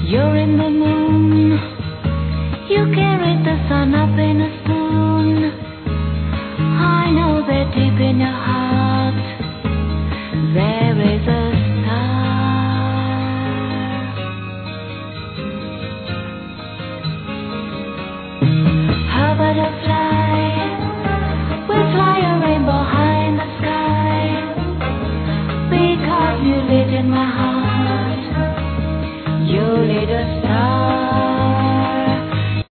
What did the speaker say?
You're in the moon. You carried the sun up in a spoon. I know that deep in your heart there is a star. A butterfly